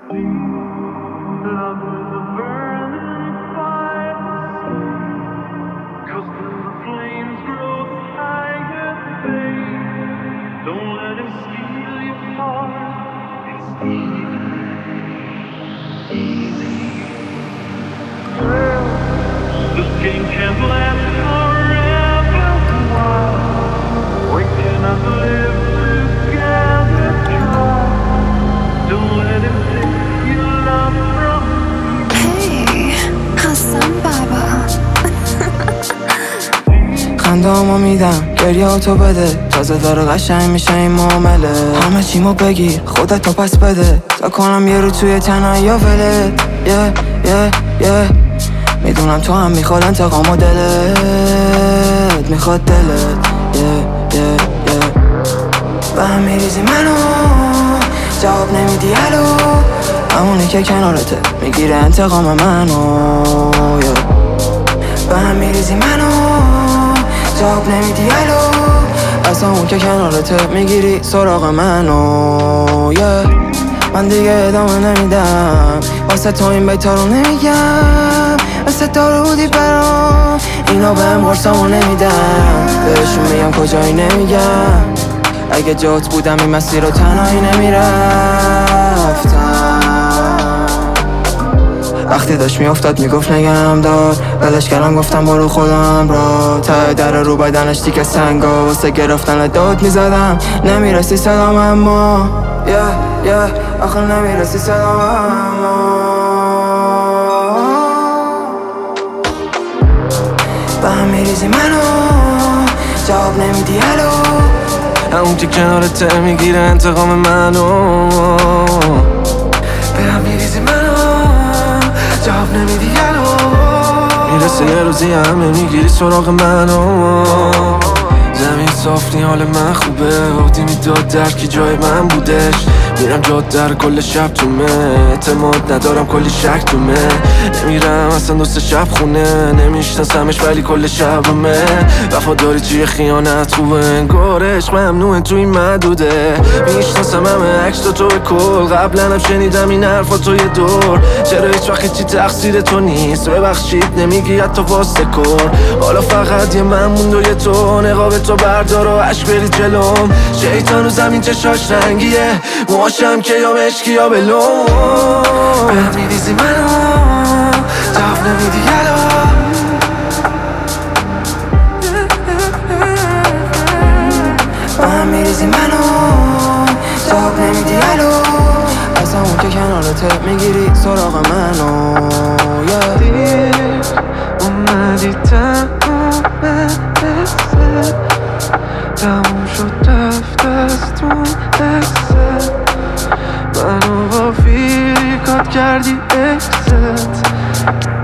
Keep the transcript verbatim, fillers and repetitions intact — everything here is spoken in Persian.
خندامو میدم گریه تو بده، تازه داره قشنگ میشه این معامله. همه چیمو بگیر خودت تو پس بده، تا کنم یه رو توی تنهایی یا ولت. یه یه یه میدونم تو هم میخواد انتقام و دلت میخواد دلت. یه یه یه به هم میریزی منو، جواب نمیدی الو، همونی که کنارته میگیره انتقام منو. به هم میریزی منو، جواب نمیدی الو، اصلا اون که کنارته میگیری سراغ منو. yeah. من دیگه ادامه نمیدم، واسه تو این بیتا رو نمیگم، واسه دارو بودی برام اینا بهم قرصامو نمیدم، بهشون میگم کجایی نمیگم. اگه جات بودم این مسیر رو تنهایی نمیرفتم. وقتی داشت میافتاد میگفت نگم دار، ولش کردم گفتم برو خودم را. ته در رو بدنش تیکه سنگا، واسه گرفتن داد میزدم نمیرسی صدام اما یه یه آخر نمیرسی صدام اما. به هم میریزی منو، جواب نمیدی الو، همون که کنارته میگیره انتقام منو. به هم میریزی منو، جواب نمیدی الو، میرسه یه روزی همه میگیری سراغ منو. زمین صافنی حال من خوبه، وقتی میداد درکی جای من بودش. میرم جاد در کل شب تومه، اعتماد ندارم کلی شک تومه. نمیرم اصلا دوست شب خونه، نمیشناسمش ولی کل شبمه. وفاداری توی خیانت خوبه، انگارش ممنوعه توی محدوده. میشناسم همه عکس تو به کل، قبلا هم شنیدم این حرفا توی دور. چرا هیچ وقت چی تقصیر تو نیست، ببخشید نمیگی حتی واسه کن. حالا فقط یه من موند و یه تو، نقاب تو بردار و عشق بری جلوم. شیطان و زمین چشاش رنگیه، موهاشم که یا مشکی یا بلون. بهم میریزی منو، جواب نمیدی الو، بهم میریزی منو، جواب نمیدی الو، اصلا اون که کنارته میگیری سراغ منو. yeah. دیر اومدی تموم بسه، تموم شد رفت از تو دسته. منو با فیری کات کردی اکست.